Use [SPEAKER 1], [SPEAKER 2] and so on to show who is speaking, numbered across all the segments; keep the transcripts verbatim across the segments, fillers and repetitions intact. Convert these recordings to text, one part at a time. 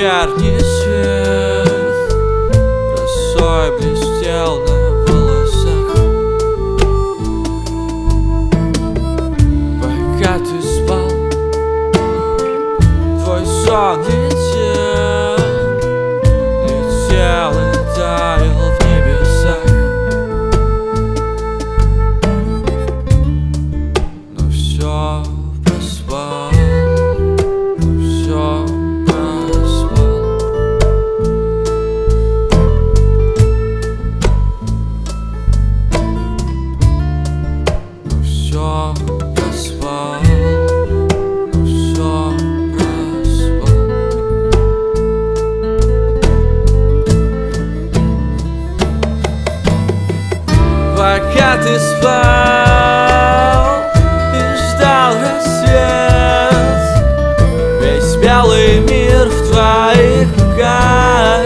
[SPEAKER 1] вечерний свет росой блестел на волосах. Пока ты спал, твой сон летел, летел и таял в небесах. Но все проспал, но все проспал. Но все проспал, но все проспал. Пока ты спал и ждал рассвет, весь белый мир в твоих руках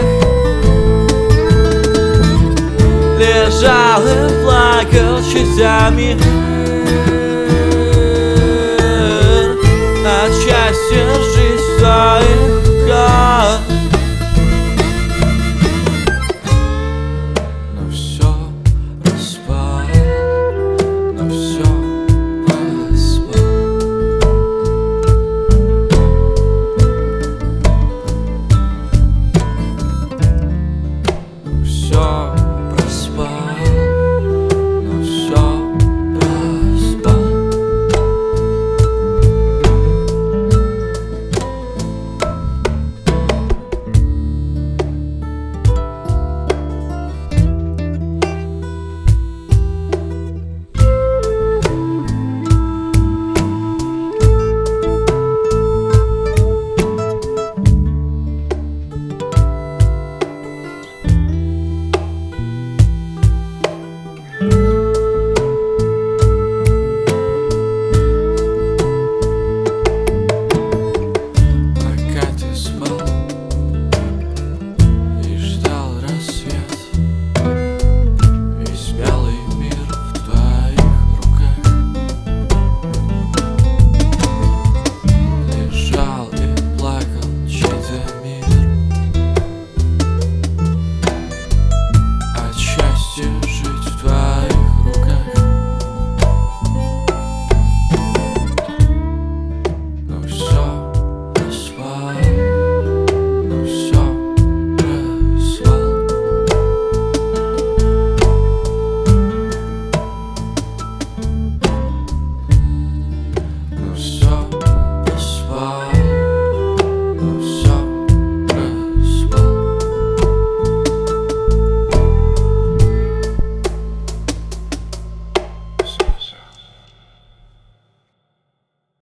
[SPEAKER 1] лежал и плакал часами.